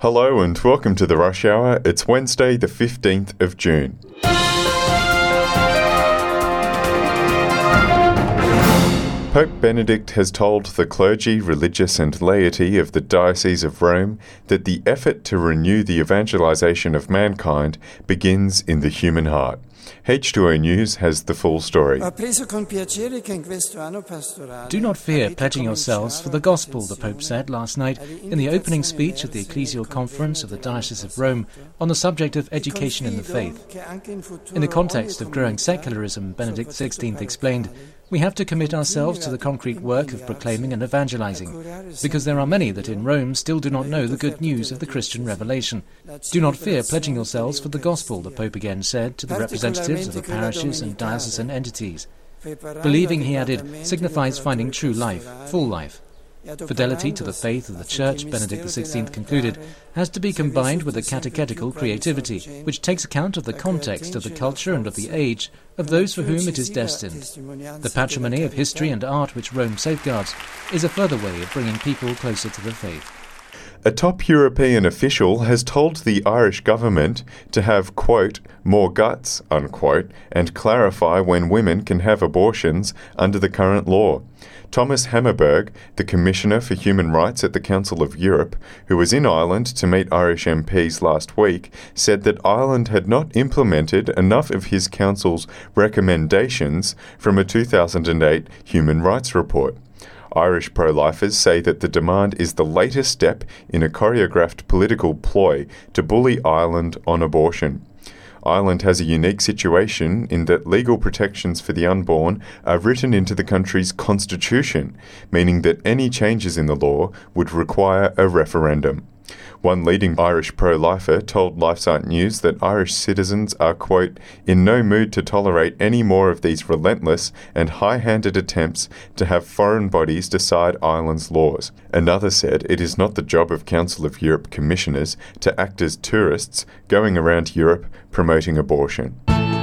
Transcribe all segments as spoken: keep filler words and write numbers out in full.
Hello and welcome to the Rush Hour. It's Wednesday the fifteenth of June. Pope Benedict has told the clergy, religious and laity of the Diocese of Rome that the effort to renew the evangelization of mankind begins in the human heart. H two O News has the full story. Do not fear pledging yourselves for the gospel, the Pope said last night in the opening speech at the Ecclesial Conference of the Diocese of Rome on the subject of education in the faith. In the context of growing secularism, Benedict the sixteenth explained, we have to commit ourselves to the concrete work of proclaiming and evangelizing, because there are many that in Rome still do not know the good news of the Christian revelation. Do not fear pledging yourselves for the gospel, the Pope again said to the representatives of the parishes and diocesan entities. Believing, he added, signifies finding true life, full life. Fidelity to the faith of the Church, Benedict the sixteenth concluded, has to be combined with a catechetical creativity, which takes account of the context of the culture and of the age of those for whom it is destined. The patrimony of history and art which Rome safeguards is a further way of bringing people closer to the faith. A top European official has told the Irish government to have, quote, more guts, unquote, and clarify when women can have abortions under the current law. Thomas Hammerberg, the Commissioner for Human Rights at the Council of Europe, who was in Ireland to meet Irish M Ps last week, said that Ireland had not implemented enough of his Council's recommendations from a two thousand eight human rights report. Irish pro-lifers say that the demand is the latest step in a choreographed political ploy to bully Ireland on abortion. Ireland has a unique situation in that legal protections for the unborn are written into the country's constitution, meaning that any changes in the law would require a referendum. One leading Irish pro-lifer told LifeSite News that Irish citizens are, quote, in no mood to tolerate any more of these relentless and high-handed attempts to have foreign bodies decide Ireland's laws. Another said it is not the job of Council of Europe commissioners to act as tourists going around Europe promoting abortion.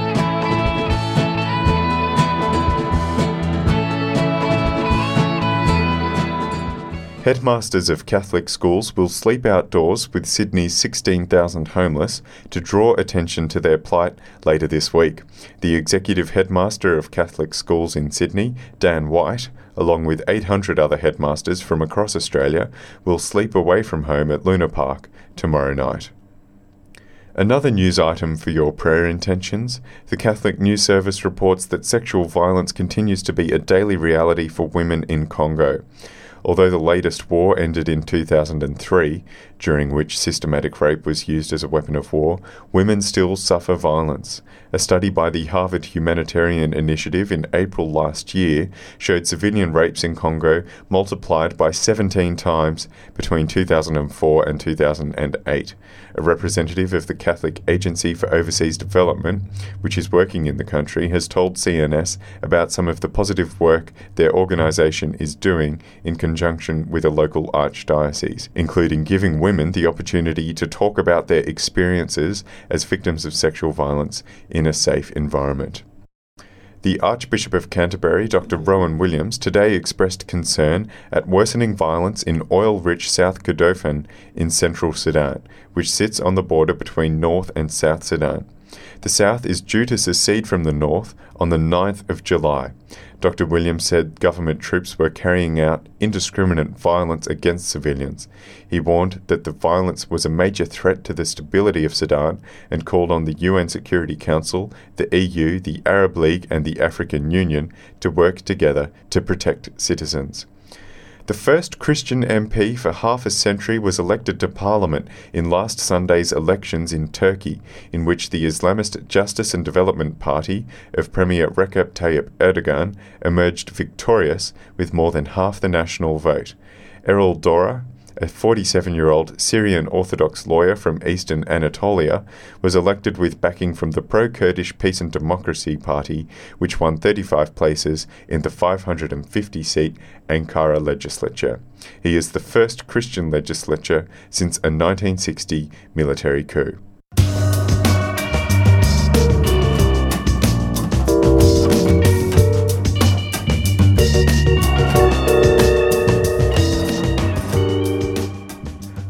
Headmasters of Catholic schools will sleep outdoors with Sydney's sixteen thousand homeless to draw attention to their plight later this week. The executive headmaster of Catholic schools in Sydney, Dan White, along with eight hundred other headmasters from across Australia, will sleep away from home at Luna Park tomorrow night. Another news item for your prayer intentions. The Catholic News Service reports that sexual violence continues to be a daily reality for women in Congo. Although the latest war ended in two thousand three, during which systematic rape was used as a weapon of war, women still suffer violence. A study by the Harvard Humanitarian Initiative in April last year showed civilian rapes in Congo multiplied by seventeen times between two thousand four and two thousand eight. A representative of the Catholic Agency for Overseas Development, which is working in the country, has told C N S about some of the positive work their organisation is doing in conjunction with a local archdiocese, including giving women the opportunity to talk about their experiences as victims of sexual violence in a safe environment. The Archbishop of Canterbury, Doctor Rowan Williams, today expressed concern at worsening violence in oil-rich South Kordofan in central Sudan, which sits on the border between North and South Sudan. The South is due to secede from the North on the ninth of July. Doctor Williams said government troops were carrying out indiscriminate violence against civilians. He warned that the violence was a major threat to the stability of Sudan and called on the U N Security Council, the E U, the Arab League and the African Union to work together to protect citizens. The first Christian M P for half a century was elected to Parliament in last Sunday's elections in Turkey, in which the Islamist Justice and Development Party of Premier Recep Tayyip Erdogan emerged victorious with more than half the national vote. Erol Dora, a forty-seven-year-old Syrian Orthodox lawyer from eastern Anatolia, was elected with backing from the pro-Kurdish Peace and Democracy Party, which won thirty-five places in the five hundred fifty seat Ankara legislature. He is the first Christian legislature since a nineteen sixty military coup.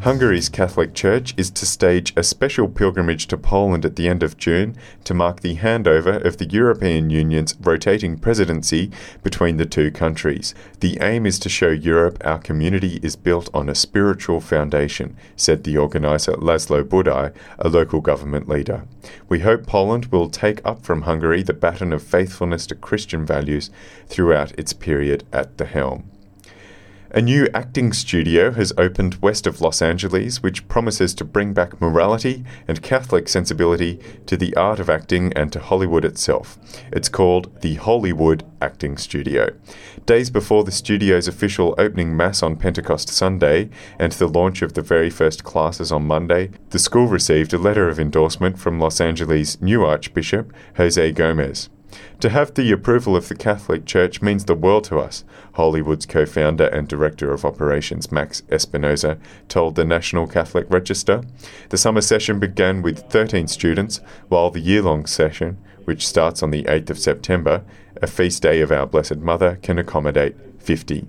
Hungary's Catholic Church is to stage a special pilgrimage to Poland at the end of June to mark the handover of the European Union's rotating presidency between the two countries. The aim is to show Europe our community is built on a spiritual foundation, said the organiser Laszlo Budai, a local government leader. We hope Poland will take up from Hungary the baton of faithfulness to Christian values throughout its period at the helm. A new acting studio has opened west of Los Angeles, which promises to bring back morality and Catholic sensibility to the art of acting and to Hollywood itself. It's called the Hollywood Acting Studio. Days before the studio's official opening mass on Pentecost Sunday and the launch of the very first classes on Monday, the school received a letter of endorsement from Los Angeles' new Archbishop, Jose Gomez. To have the approval of the Catholic Church means the world to us, Hollywood's co-founder and director of operations Max Espinosa told the National Catholic Register. The summer session began with thirteen students, while the year-long session, which starts on the eighth of September, a feast day of Our Blessed Mother, can accommodate fifty.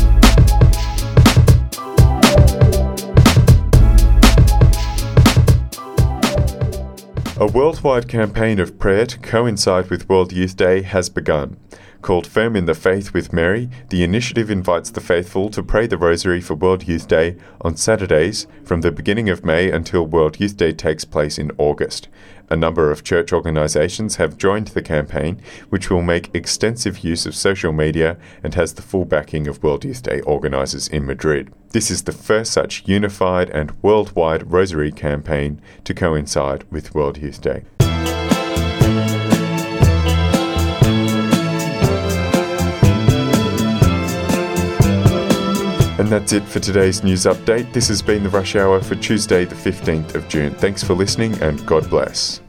A worldwide campaign of prayer to coincide with World Youth Day has begun. Called Firm in the Faith with Mary, the initiative invites the faithful to pray the Rosary for World Youth Day on Saturdays from the beginning of May until World Youth Day takes place in August. A number of church organisations have joined the campaign, which will make extensive use of social media and has the full backing of World Youth Day organisers in Madrid. This is the first such unified and worldwide Rosary campaign to coincide with World Youth Day. And that's it for today's news update. This has been the Rush Hour for Tuesday the fifteenth of June. Thanks for listening and God bless.